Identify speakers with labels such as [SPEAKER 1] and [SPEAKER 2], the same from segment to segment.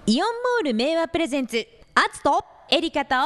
[SPEAKER 1] イオンモール名和プレゼンツ、アツとエリカと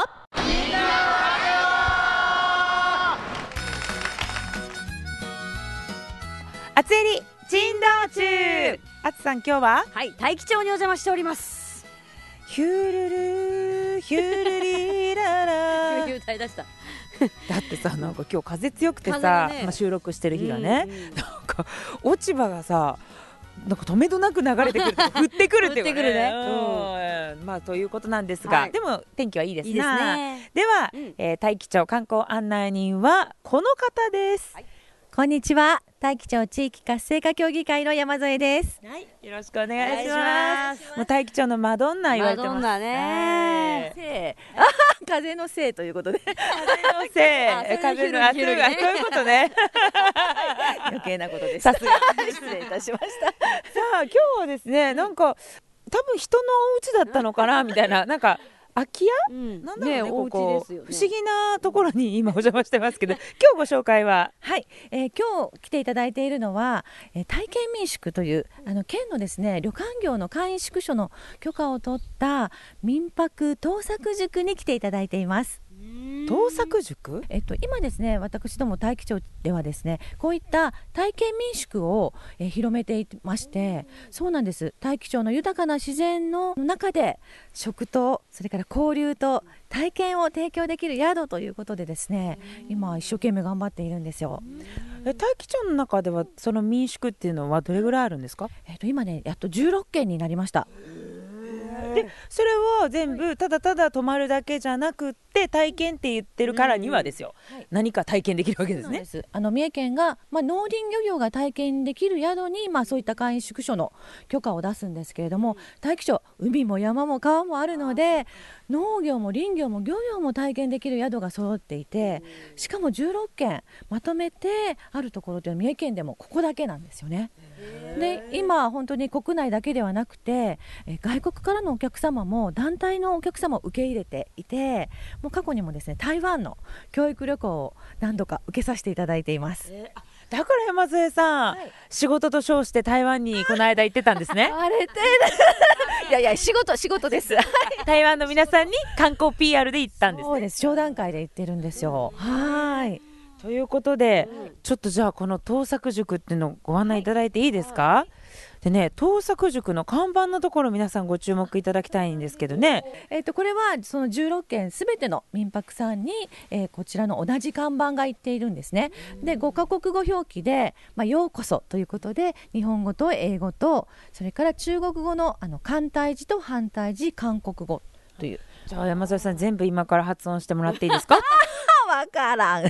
[SPEAKER 2] あつえり珍道中。あつさん、今日は
[SPEAKER 3] はい、大樹町にお邪魔しております。
[SPEAKER 2] ヒュルルヒュルリララ
[SPEAKER 3] 歌い出した
[SPEAKER 2] だってさ、なんか今日風強くてさ、
[SPEAKER 3] 風がね
[SPEAKER 2] 収録してる日がね、なんか落ち葉がさ、なんか止めどなく流れてくると降ってくるっていうか
[SPEAKER 3] 降ってくるね、
[SPEAKER 2] まあということなんですが、
[SPEAKER 3] はい、
[SPEAKER 2] でも天気はいいですね。
[SPEAKER 3] いいですね。
[SPEAKER 2] では、大樹町観光案内人はこの方です、
[SPEAKER 3] はい、
[SPEAKER 4] こんにちは。大樹町地域活性化協議会の山添です。
[SPEAKER 3] はい、
[SPEAKER 2] よろしくお願いし
[SPEAKER 3] お願
[SPEAKER 2] ま
[SPEAKER 3] いします。
[SPEAKER 2] もう大樹町のマドンナ言われてます。
[SPEAKER 3] マドンナね、
[SPEAKER 4] せい風のせいということで
[SPEAKER 2] 風のせい、風の圧が、そういうことね。
[SPEAKER 4] 余計なことです。
[SPEAKER 2] さすが。
[SPEAKER 4] 失礼いたしました。
[SPEAKER 2] さあ、今日はですね、なんか多分人のお家だったのかなみたいな、なんか空き家、なんだろうね、
[SPEAKER 3] お
[SPEAKER 2] ここ
[SPEAKER 3] 家ですよね。
[SPEAKER 2] 不思議なところに今お邪魔してますけど、今日ご紹介は
[SPEAKER 4] はい、今日来ていただいているのは、体験民宿という県のですね、旅館業の簡易宿所の許可を取った民泊東作塾に来ていただいています。
[SPEAKER 2] 東作塾、
[SPEAKER 4] 今ですね、私ども大樹町ではですね、こういった体験民宿を、広めていまして、そうなんです。大樹町の豊かな自然の中で食と、それから交流と体験を提供できる宿ということでですね、今一生懸命頑張っているんですよ。
[SPEAKER 2] 大樹町の中ではその民宿っていうのはどれぐらいあるんですか？
[SPEAKER 4] 今ね、やっと16件になりました。
[SPEAKER 2] でそれを全部ただただ泊まるだけじゃなくって体験って言ってるからにはですよ、何か体験できるわけですね。
[SPEAKER 4] 三重県が、農林漁業が体験できる宿に、そういった簡易宿所の許可を出すんですけれども、大樹町海も山も川もあるので、農業も林業も漁業も体験できる宿が揃っていて、しかも16軒まとめてあるところというのは三重県でもここだけなんですよね。で今本当に国内だけではなくて、外国からのお客様も団体のお客様を受け入れていて、もう過去にもですね、台湾の教育旅行を何度か受けさせていただいています。
[SPEAKER 2] だから山添さん、仕事と称して台湾にこの間行ってたんですね。
[SPEAKER 4] あれていやいや、仕事です
[SPEAKER 2] 台湾の皆さんに観光 PR で行ったんですね。
[SPEAKER 4] そうです、商談会で行ってるんですよ。はい
[SPEAKER 2] ということで、ちょっとじゃあこの東作塾っていうのをご案内いただいていいですか？でね、東作塾の看板のところ皆さんご注目いただきたいんですけどね、
[SPEAKER 4] これはその16軒すべての民泊さんに、こちらの同じ看板が言っているんですね。で5カ国語表記で、ようこそということで、日本語と英語と、それから中国語の簡体字と繁体字、韓国語という。
[SPEAKER 2] じゃあ山添さん、全部今から発音してもらっていいですか？
[SPEAKER 4] わからん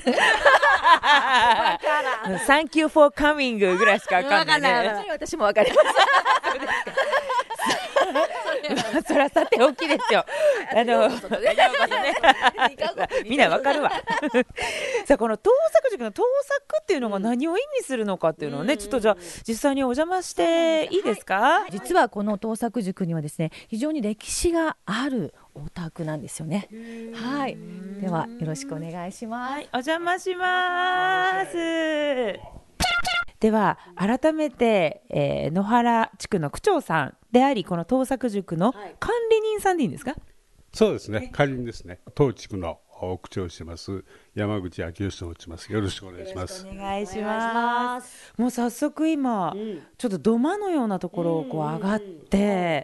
[SPEAKER 2] Thank you for coming ぐらいしかわかんないね。
[SPEAKER 4] それ私もわかります
[SPEAKER 2] そらさておきですよ。みんなわかるわ。さあ、この東作塾の東作っていうのが何を意味するのかっていうのをね、ちょっとじゃあ実際にお邪魔していいですか？
[SPEAKER 4] 実はこの東作塾にはですね、非常に歴史があるお宅なんですよね。はい、ではよろしくお願いします。
[SPEAKER 2] お邪魔します。では改めて、野原地区の区長さんであり、この東作塾の管理人さんでいいんですか？
[SPEAKER 5] そうですね、管理人ですね。当地区の区長をしてます山口昭義と申します。よろしくお願いします。
[SPEAKER 2] お願いします。もう早速今、ちょっと土間のようなところをこう上がって、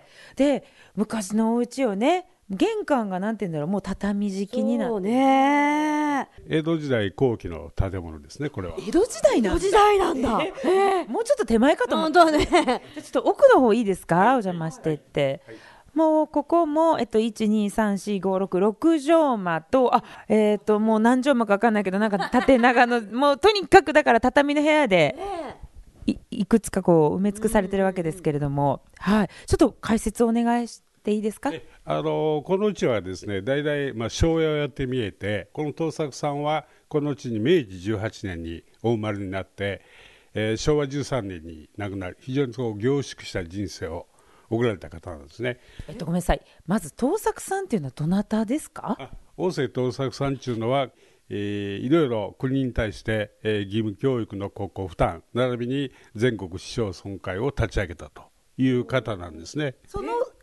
[SPEAKER 2] で昔のお家をね、玄関がなんて言うんだろう、もう畳敷きになって、
[SPEAKER 3] そうね、
[SPEAKER 5] 江戸時代後期の建物ですね。これは
[SPEAKER 2] 江戸時代なんだ。
[SPEAKER 3] 江戸時代なんだ。
[SPEAKER 2] もうちょっと手前かと思っ
[SPEAKER 3] 本
[SPEAKER 2] て、
[SPEAKER 3] 当ね。
[SPEAKER 2] ちょっと奥の方いいですか？お邪魔してって、もうここも、1,2,3,4,5,6,6畳間と、もう何畳間か分かんないけど、なんか縦長のもうとにかくだから畳の部屋でいくつかこう埋め尽くされてるわけですけれども、はい、ちょっと解説をお願いしていいですか？
[SPEAKER 5] このうちはですね、大体、昭和をやって見えて、この東作さんはこのうちに明治18年にお生まれになって、昭和13年に亡くなり、非常にこう凝縮した人生を送られた方なんですね。
[SPEAKER 2] ごめんなさい、まず東作さんっていうのはどなたですか？
[SPEAKER 5] 大瀬東作さんというのは、いろいろ国に対して、義務教育の国庫負担並びに全国市町村会を立ち上げたという方なんですね。
[SPEAKER 2] その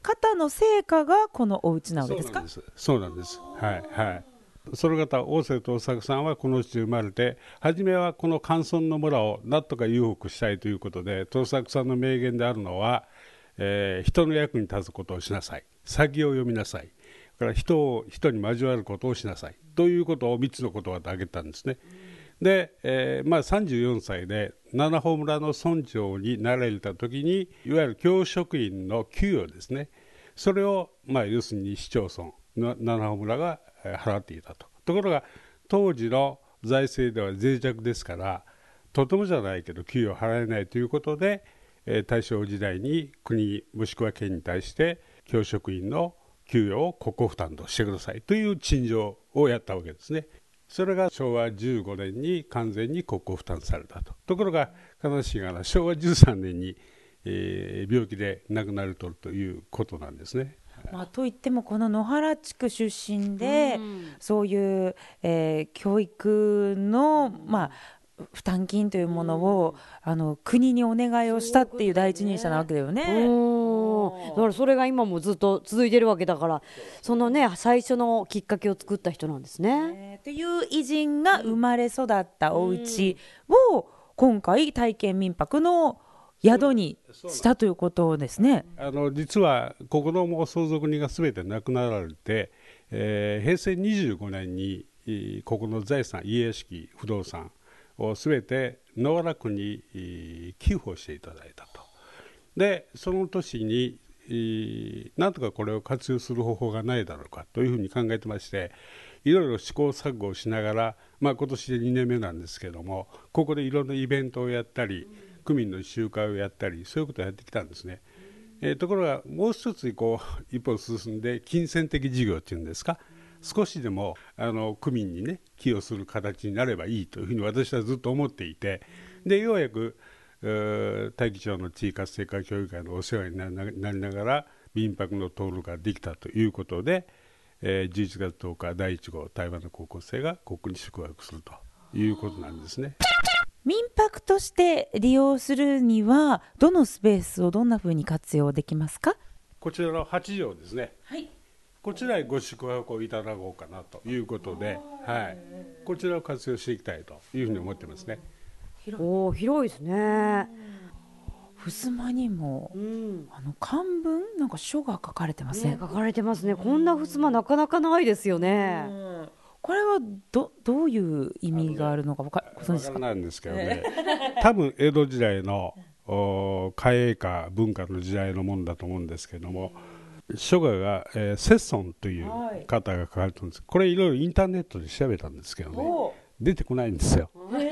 [SPEAKER 2] 方の成果がこのお家なわけですか？
[SPEAKER 5] そうなんです。はいはい。その方、大瀬藤作さんはこの地で生まれて、初めはこの寒村の村をなんとか裕福したいということで、藤作さんの名言であるのは、人の役に立つことをしなさい、先を読みなさい、から人に交わることをしなさいということを3つの言葉で挙げたんですね。で、34歳で七穂村の村長になられた時に、いわゆる教職員の給与ですね、それを、要するに市町村の七穂村が払っていたと。ところが当時の財政では脆弱ですから、とてもじゃないけど給与を払えないということで、大正時代に国もしくは県に対して教職員の給与を国庫負担としてくださいという陳情をやったわけですね。それが昭和15年に完全に国庫負担されたと。ところが悲しいがら昭和13年に、病気で亡くなるということなんですね。
[SPEAKER 2] といってもこの野原地区出身で、そういう、教育の、負担金というものを国にお願いをしたっていう第一人者なわけだよね。
[SPEAKER 3] だからそれが今もずっと続いてるわけだから、そのね最初のきっかけを作った人なんですね。
[SPEAKER 2] っていう偉人が生まれ育ったお家を今回体験民泊の宿にしたということですね。
[SPEAKER 5] 実はここの相続人が全て亡くなられて、平成25年にここの財産、家屋敷、不動産を全て野原区に寄付をしていただいたと。でその年になんとかこれを活用する方法がないだろうかというふうに考えてまして、いろいろ試行錯誤をしながら、今年で2年目なんですけども、ここでいろんなイベントをやったり、区民の集会をやったり、そういうことをやってきたんですね。ところがもう一つ一歩進んで、金銭的事業っていうんですか、少しでも区民にね寄与する形になればいいというふうに私はずっと思っていて、でようやく大樹町の地域活性化協議会のお世話になりながら民泊の登録ができたということで、11月10日第1号台湾の高校生がここに宿泊するということなんですね。
[SPEAKER 2] 民泊として利用するにはどのスペースをどんなふうに活用できますか？
[SPEAKER 5] こちらの8畳ですね、
[SPEAKER 2] はい、
[SPEAKER 5] こちらへご宿泊をいただこうかなということで、こちらを活用していきたいというふうに思ってますね。
[SPEAKER 3] 広いですね。
[SPEAKER 2] 襖にも、漢文なんか書が書かれてますね。
[SPEAKER 3] 書かれてますね。こんな襖なかなかないですよね。
[SPEAKER 2] これはどういう意味があるのかご存知ですか？
[SPEAKER 5] わからないんですけどね、多分江戸時代の嘉永か文化の時代のものだと思うんですけども、書画が、摂尊という方が書かれてるんです。これいろいろインターネットで調べたんですけどね、出てこないんですよ。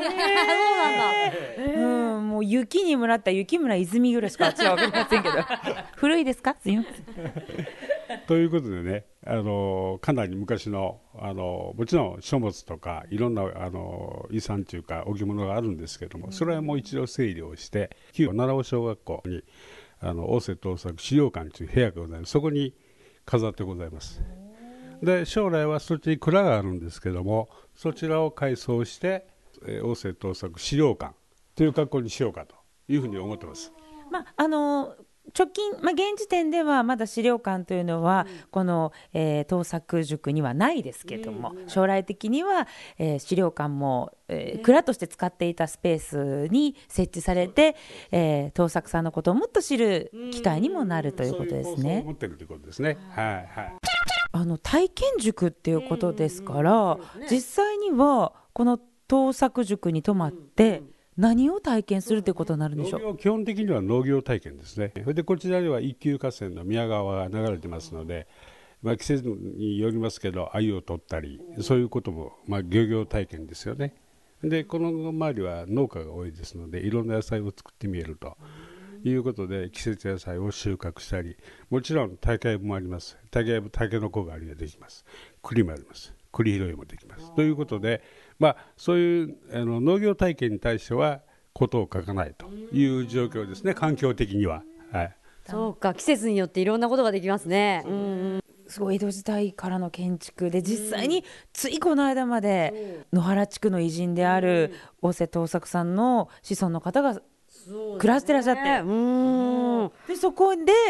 [SPEAKER 2] もう雪に村った雪村泉ぐらいしか私は分かりませんけど古いですか？すいません
[SPEAKER 5] ということでね、かなり昔のもちろん書物とかいろんな遺産というか置物があるんですけども、それはもう一度整理をして旧奈良小学校に大瀬藤作資料館という部屋がございます。そこに飾ってございます。で将来はそっちに蔵があるんですけども、そちらを改装して大瀬藤作資料館という格好にしようかというふうに思ってます。
[SPEAKER 2] 直近、現時点ではまだ資料館というのは、この、東作塾にはないですけども、将来的には、資料館も、蔵として使っていたスペースに設置されて、東作さんのことをもっと知る機会にもなるということですね。
[SPEAKER 5] そう思ってるということですね。
[SPEAKER 2] 体験塾っていうことですから、実際にはこの東作塾に泊まって何を体験するということになるんでしょう？
[SPEAKER 5] 基本的には農業体験ですね。それでこちらでは一級河川の宮川が流れてますので、季節によりますけど鮎を取ったり、そういうことも、漁業体験ですよね。でこの周りは農家が多いですので、いろんな野菜を作ってみえるということで、季節野菜を収穫したり、もちろんタケもあります。タケノコ狩りができます。栗もあります。栗拾いもできます。ということで、そういう農業体験に対してはことを書かないという状況ですね、環境的には。
[SPEAKER 3] そうか、季節によっていろんなことができますね。
[SPEAKER 2] すごい江戸時代からの建築で、実際についこの間まで野原地区の偉人である大瀬藤作さんの子孫の方が暮らしてらっしゃって、でそこで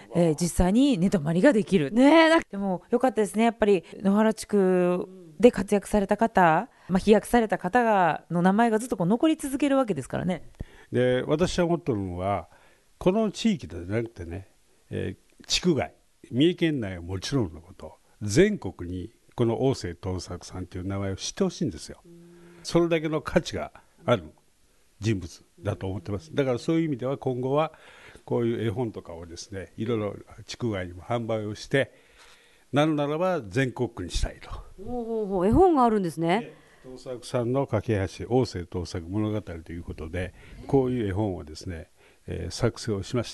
[SPEAKER 2] 実際に寝泊まりができる。
[SPEAKER 3] ねえ、
[SPEAKER 2] でもよかったですね。やっぱり野原地区で活躍された方、飛躍された方の名前がずっと残り続けるわけですからね。
[SPEAKER 5] で、私は思ってるのはこの地域でじゃなくてね、地区外、三重県内はもちろんのこと全国にこの大瀬藤作さんという名前を知ってほしいんですよ。それだけの価値がある人物だと思ってます。だからそういう意味では今後はこういう絵本とかをですね、いろいろ地区外にも販売をしてなるならば全国区にしたいと。
[SPEAKER 3] 絵本があるんですね。
[SPEAKER 5] 藤作さんの架け橋大瀬藤作物語ということでこういう絵本をですね、作成をしました。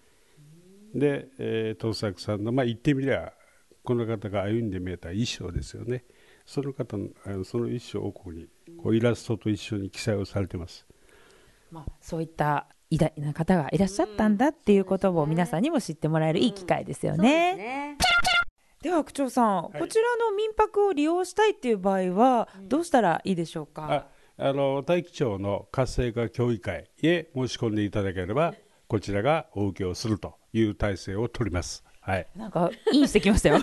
[SPEAKER 5] で、藤作さんの言ってみりゃこの方が歩んで見えた衣装ですよね。その方のその衣装をここにイラストと一緒に記載をされてます。
[SPEAKER 2] そういった偉大な方がいらっしゃったんだっていうことを皆さんにも知ってもらえるいい機会ですよね。では区長さん、こちらの民泊を利用したいっていう場合はどうしたらいいでしょうか。
[SPEAKER 5] 大樹町の活性化協議会へ申し込んでいただければこちらがお受けをするという体制を取ります。
[SPEAKER 2] なんかインしてきましたよ。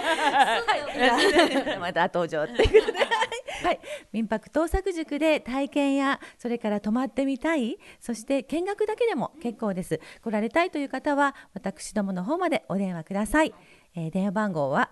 [SPEAKER 4] また登場っていうことではい、民泊東作塾で体験やそれから泊まってみたい、そして見学だけでも結構です。来られたいという方は私どもの方までお電話ください。電話番号は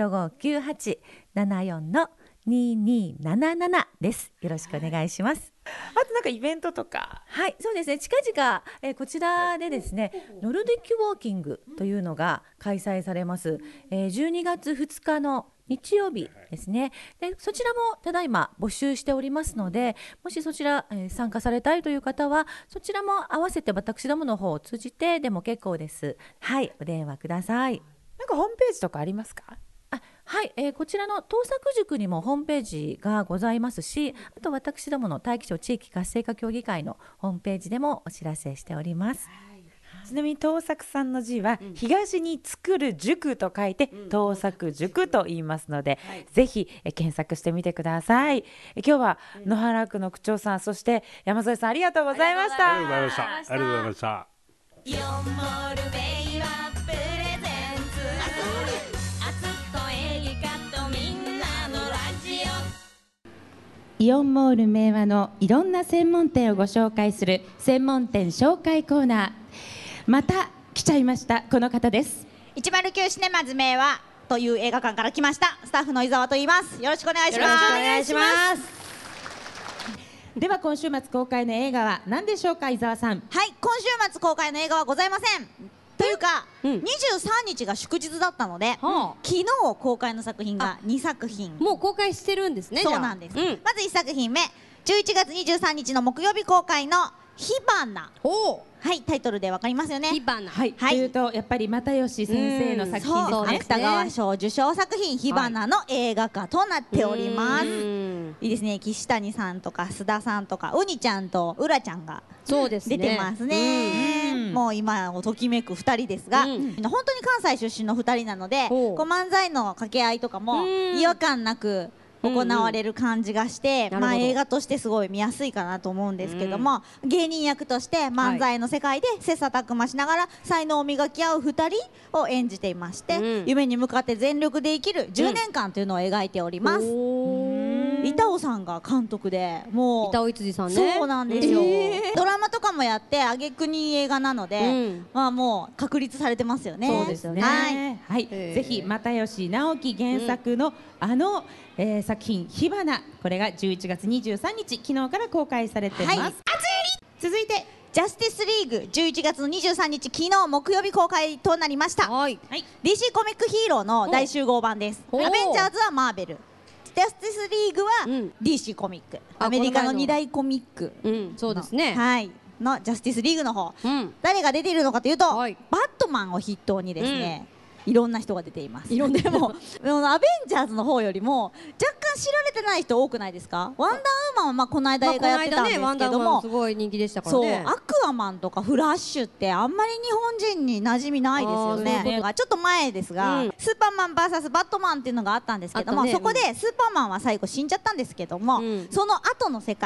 [SPEAKER 4] 0598-74-2277 です。よろしくお願いします。
[SPEAKER 2] あとなんかイベントとか。
[SPEAKER 4] はい、そうですね。近々、こちらでですね、ノルディックウォーキングというのが開催されます。12月2日の日曜日ですね。でそちらもただいま募集しておりますので、もしそちら、参加されたいという方はそちらも合わせて私どもの方を通じてでも結構です。はい、お電話ください。
[SPEAKER 2] なんかホームページとかありますか。
[SPEAKER 4] はい、こちらの東作塾にもホームページがございますし、あと私どもの大樹町地域活性化協議会のホームページでもお知らせしております。
[SPEAKER 2] ちなみに東作さんの字は東に作る塾と書いて東作塾と言いますので、ぜひ検索してみてください。今日は野原区の区長さん、そして山添さん、ありがとうございました。
[SPEAKER 5] ありがとうございました。ありがとうございました。
[SPEAKER 1] イオンモールベイはプレゼンツアツとエリカとみんなのラジオ。イオンモール明和のいろんな専門店をご紹介する専門店紹介コーナー。また来ちゃいました。この方です。
[SPEAKER 6] 109シネマズ明和という映画館から来ましたスタッフの伊沢と言います。よろしくお願いします。
[SPEAKER 3] よろしくお願いします。
[SPEAKER 1] では今週末公開の映画は何でしょうか、伊沢さん。
[SPEAKER 6] はい、今週末公開の映画はございません。というか、23日が祝日だったので、昨日公開の作品が2作品。
[SPEAKER 3] もう公開してるんですね。
[SPEAKER 6] そうなんです。まず1作品目、11月23日の木曜日公開の火花。はい、タイトルでわかりますよね。
[SPEAKER 3] 火花。
[SPEAKER 1] はい、というとやっぱり又吉先生の作品ですね。
[SPEAKER 6] 芥川賞受賞作品火花の映画化となっております。いいですね。岸谷さんとか須田さんとかうにちゃんとうらちゃんが出てますね。もう今をときめく2人ですが、本当に関西出身の2人なので、漫才の掛け合いとかも違和感なく行われる感じがして、映画としてすごい見やすいかなと思うんですけども、芸人役として漫才の世界で切磋琢磨しながら才能を磨き合う2人を演じていまして、夢に向かって全力で生きる10年間というのを描いております。板尾さんが監督で、もう
[SPEAKER 3] 板尾一二さんね。
[SPEAKER 6] そうなんですよ。ドラマとかもやって挙句に映画なので、もう確立されてますよね。
[SPEAKER 1] そうですよね。はい、ぜひ又吉直樹原作の作品火花、これが11月23日昨日から公開されています。
[SPEAKER 6] 続いてジャスティスリーグ11月の23日昨日木曜日公開となりました。DC コミックヒーローの大集合版です。アベンジャーズはマーベル、ジャスティスリーグは DC コミック、アメリカの2大コミック、
[SPEAKER 3] そうですね。
[SPEAKER 6] はいのジャスティスリーグの方、誰が出ているのかというと、バットマンを筆頭にですね、いろんな人が出ています。でもアベンジャーズの方よりも若干知られてない人多くないですか。ワンダーウーマンはこの間映画やってたんですけども、
[SPEAKER 3] すごい人気でしたからね。
[SPEAKER 6] アクアマンとかフラッシュってあんまり日本人に馴染みないですよね。ちょっと前ですが、スーパーマン VS バットマンっていうのがあったんですけども、そこでスーパーマンは最後死んじゃったんですけども、その後の世界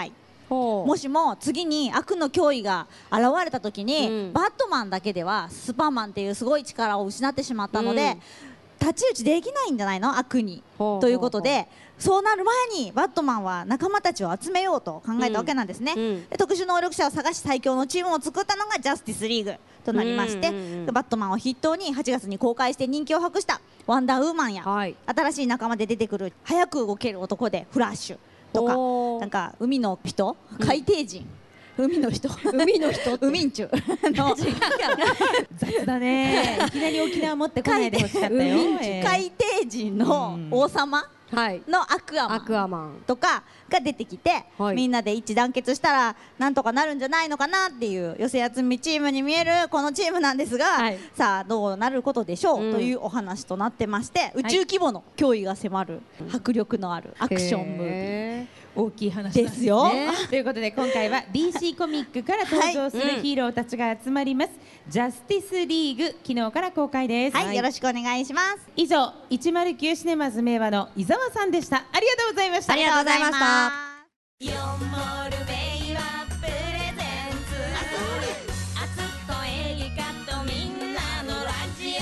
[SPEAKER 6] もしも次に悪の脅威が現れた時に、バットマンだけではスーパーマンっていうすごい力を失ってしまったので、太刀打ちできないんじゃないの、悪に。ということで、そうなる前にバットマンは仲間たちを集めようと考えたわけなんですね。で特殊能力者を探し最強のチームを作ったのがジャスティスリーグとなりまして、バットマンを筆頭に8月に公開して人気を博したワンダーウーマンや、新しい仲間で出てくる早く動ける男でフラッシュとか、なんか海の人、海底人、海の人、海の人、海んちゅの
[SPEAKER 2] 雑だね。いきなり沖縄持ってこないでほしかったよ。
[SPEAKER 6] 海底人の王様のアクアマンとかが出てきて、みんなで一致団結したらなんとかなるんじゃないのかなっていう寄せ集めチームに見えるこのチームなんですが、さあどうなることでしょうというお話となってまして、宇宙規模の脅威が迫る迫力のあるアクションムービー
[SPEAKER 2] 大きい話
[SPEAKER 6] ですよ。
[SPEAKER 2] ということで今回は DC コミックから登場するヒーローたちが集まります、ジャスティスリーグ、昨日から公開です。
[SPEAKER 6] はい、よろしくお願いします。
[SPEAKER 2] 以上、109シネマズ明和の伊沢さんでした。ありがとうございました。
[SPEAKER 6] ありがとうございました。
[SPEAKER 1] 4モール明和プレゼンツ、あつっとエリカとみんなのラジ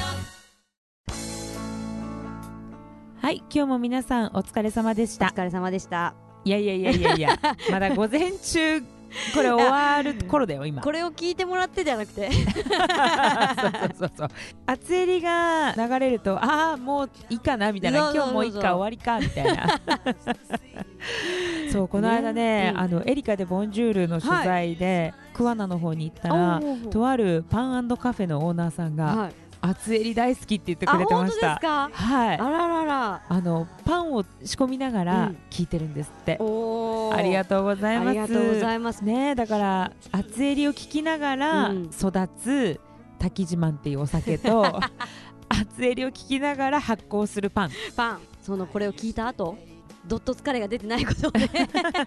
[SPEAKER 2] オ。はい、今日も皆さんお疲れ様でした。
[SPEAKER 3] お疲れ様でした。
[SPEAKER 2] いやまだ午前中これ終わる頃だよ今。
[SPEAKER 3] これを聞いてもらってじゃなくて
[SPEAKER 2] そう厚襟が流れると、ああもういいかなみたいな、今日もういいか終わりかみたいなそうこの間ね、エリカでボンジュールの取材で、桑名の方に行ったら、とあるパン&カフェのオーナーさんが、厚襟大好きって言ってくれてました。はい。
[SPEAKER 3] あららら。
[SPEAKER 2] パンを仕込みながら聞いてるんですって。ありがとうございます。
[SPEAKER 3] ありがとうございます。
[SPEAKER 2] ね、だから厚襟を聞きながら育つ滝自慢っていうお酒と、厚襟を聞きながら発酵するパン。
[SPEAKER 3] そのこれを聞いた後。どっと疲れが出てないことをね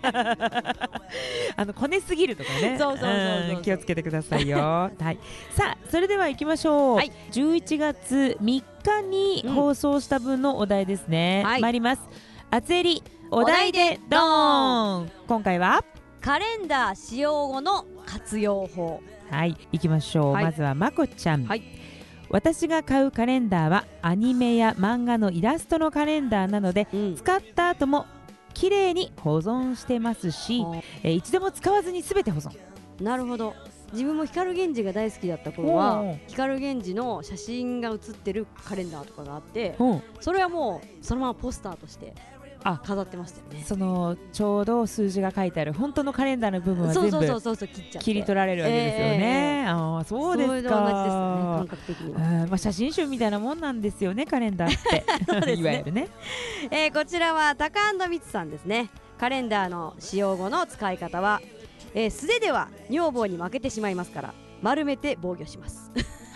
[SPEAKER 2] こねすぎるとかね、気をつけてくださいよ。はい、さあそれでは行きましょう。11月3日に放送した分のお題ですね。参ります。厚襟お題でドーン。今回は
[SPEAKER 3] カレンダー使用後の活用法。
[SPEAKER 2] はい、行きましょう。まずはまこちゃん。私が買うカレンダーはアニメや漫画のイラストのカレンダーなので、使った後も綺麗に保存してますし、一度も使わずに全て保存。
[SPEAKER 3] なるほど。自分も光源氏が大好きだった頃は光源氏の写真が写ってるカレンダーとかがあって、それはもうそのままポスターとして飾ってましたよね。
[SPEAKER 2] そのちょうど数字が書いてある本当のカレンダーの部分は全部切り取られるわけですよね。ああそうですか。
[SPEAKER 3] 感覚的には
[SPEAKER 2] 写真集みたいなもんなんですよね、カレンダーっていわゆるね。
[SPEAKER 3] こちらはタカ&ミツさんですね。カレンダーの使用後の使い方は、素手では女房に負けてしまいますから丸めて防御します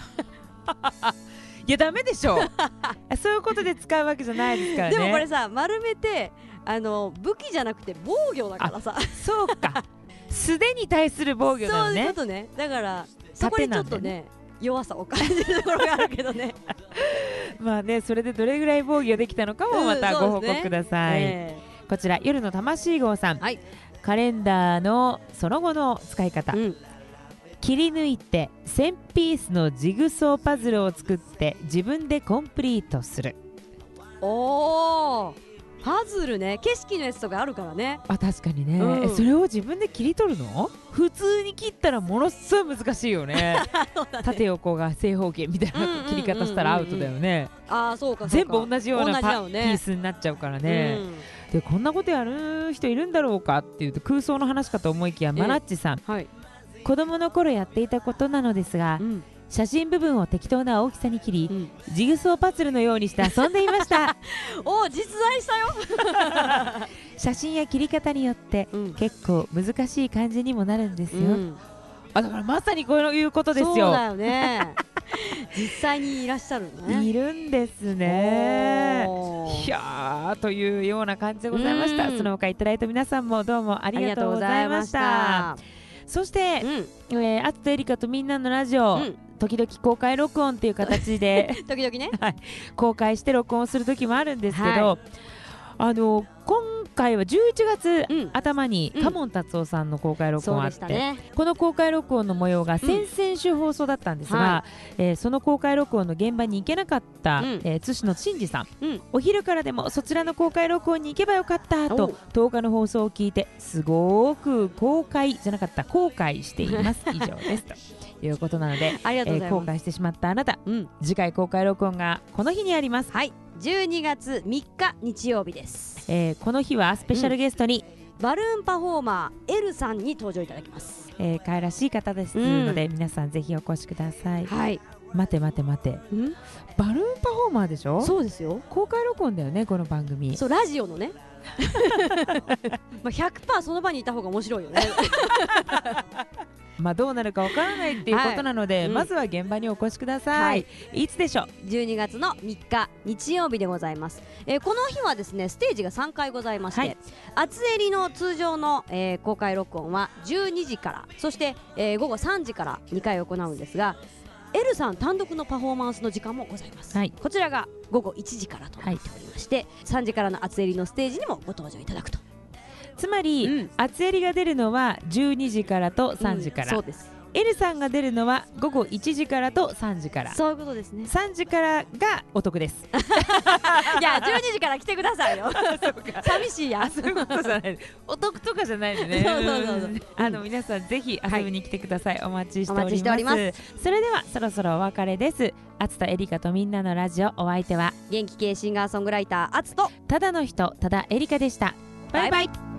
[SPEAKER 2] いやダメでしょそういうことで使うわけじゃないですからね。
[SPEAKER 3] でもこれさ、丸めて武器じゃなくて防御だからさ。
[SPEAKER 2] そうか素手に対する防御なのね。
[SPEAKER 3] そういうことね。だからそこにちょっとね弱さを感じるところがあるけどね
[SPEAKER 2] まあね、それでどれぐらい防御できたのかもまたご報告ください。こちら夜の魂号さん、カレンダーのその後の使い方、切り抜いて1000ピースのジグソーパズルを作って自分でコンプリートする。
[SPEAKER 3] パズルね。景色のやつとかあるからね。
[SPEAKER 2] 確かにね、それを自分で切り取るの？普通に切ったらものすごい難しいよね縦横が正方形みたいな切り方したらアウトだよね。
[SPEAKER 3] そうか。
[SPEAKER 2] 全部同じようなピースになっちゃうからね。でこんなことやる人いるんだろうかっていうと空想の話かと思いきや、マナッチさん、子供の頃やっていたことなのですが、写真部分を適当な大きさに切り、ジグソーパズルのようにして遊んでいました
[SPEAKER 3] 実在したよ
[SPEAKER 2] 写真や切り方によって結構難しい感じにもなるんですよ。だからまさにこういうことですよ。
[SPEAKER 3] そうだよね実際にいらっしゃるね。
[SPEAKER 2] いるんですね。いやーというような感じでございました。その他いただいた皆さんもどうもありがとうございました。そして、あつとえりかとみんなのラジオ、時々公開録音っていう形で
[SPEAKER 3] 時々ね、
[SPEAKER 2] 公開して録音する時もあるんですけど、 今回は11月頭に嘉門達夫さんの公開録音あって、この公開録音の模様が先々週放送だったんですが、その公開録音の現場に行けなかった、津市の真二さん、お昼からでもそちらの公開録音に行けばよかったと10日の放送を聞いてすごく後悔しています以上ですということなので、後悔してしまったあなた、次回公開録音がこの日にあります。
[SPEAKER 3] はい、12月3日日曜日です。
[SPEAKER 2] この日はスペシャルゲストに、
[SPEAKER 3] バルーンパフォーマー L さんに登場いただきます。
[SPEAKER 2] 可愛らしい方ですので、皆さんぜひお越しください。
[SPEAKER 3] はい。
[SPEAKER 2] 待て、バルーンパフォーマーでしょ。
[SPEAKER 3] そうですよ。
[SPEAKER 2] 公開録音だよね、この番組。
[SPEAKER 3] そう、ラジオのねまあ 100% その場にいた方が面白いよね
[SPEAKER 2] どうなるかわからないっていうことなので、まずは現場にお越しください。いつでしょう。
[SPEAKER 3] 12月の3日日曜日でございます。この日はですね、ステージが3回ございまして、厚襟の通常の、公開録音は12時から、そして、午後3時から2回行うんですが、L さん単独のパフォーマンスの時間もございます。こちらが午後1時からとなっておりまして、3時からの厚襟のステージにもご登場いただくと。
[SPEAKER 2] つまり、厚襟が出るのは12時からと3時から、
[SPEAKER 3] そうです。
[SPEAKER 2] L さんが出るのは午後1時からと3時から。
[SPEAKER 3] そういうことですね。
[SPEAKER 2] 3時からがお得です
[SPEAKER 3] いや、12時から来てくださいよ寂しいや。
[SPEAKER 2] そういうことじゃない、お得とかじゃないのね。そう皆さんぜひ遊びに来てください。お待ちしております。それではそろそろお別れです。あつとえりかとみんなのラジオ、お相手は
[SPEAKER 3] 元気系シンガーソングライターあつと
[SPEAKER 2] ただの人、ただえりかでした。バイバイ。